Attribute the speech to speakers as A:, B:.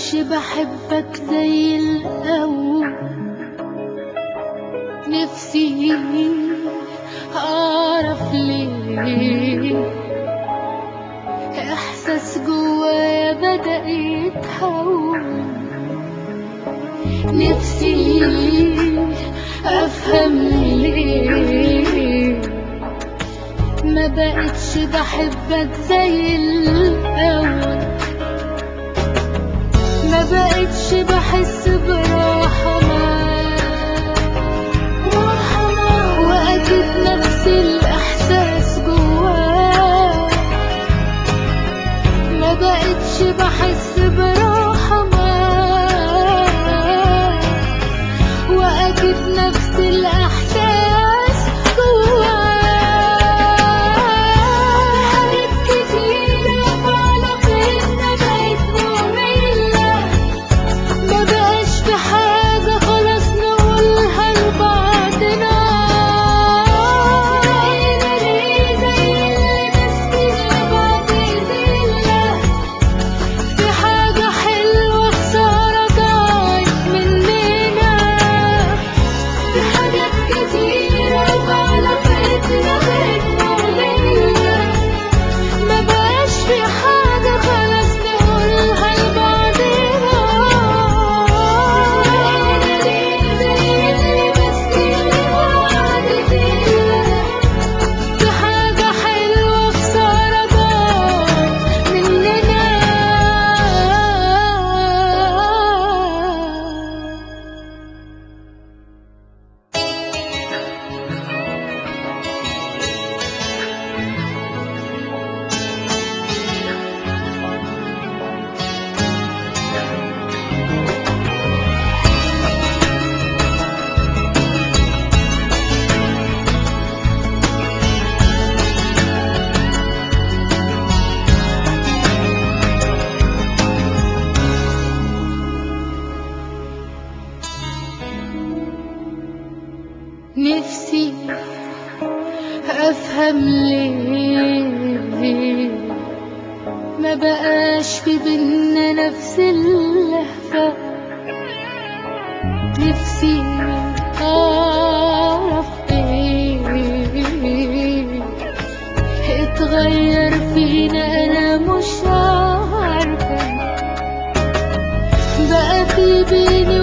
A: بقتش بحبك زي الأول. نفسي أعرف ليه إحساس جوايا بدأ يتحول. نفسي أفهم ليه ما بقتش بحبك زي الأول. ما بقتش بحس براحة معاك، وأكيد نفس الإحساس جواك. ما بقتش بحس براحة معاك، وأكيد نفس الإحساس جواك. حاجات كتيرة في علاقتنا بقت مملة، ما بقاش في حاجة خلاص نقولها لبعضنا. بقينا ليه زي اللي ماسكين لبعض زلة؟ في حاجة حلوة خسارة ضاعت مننا. في حاجات كتيرة في علاقتنا بقت مملة، ما بقاش في حاجة خلاص نقولها لبعضنا. بقينا ليه زي اللي ماسكين لبعض زلة؟ في حاجة حلوة خسارة ضاعت مننا. نفسي أفهم ليه ما بقاش في بينا نفس اللهفة. نفسي أعرف إيه اتغير فينا، أنا مش عارفة. بقى في بيني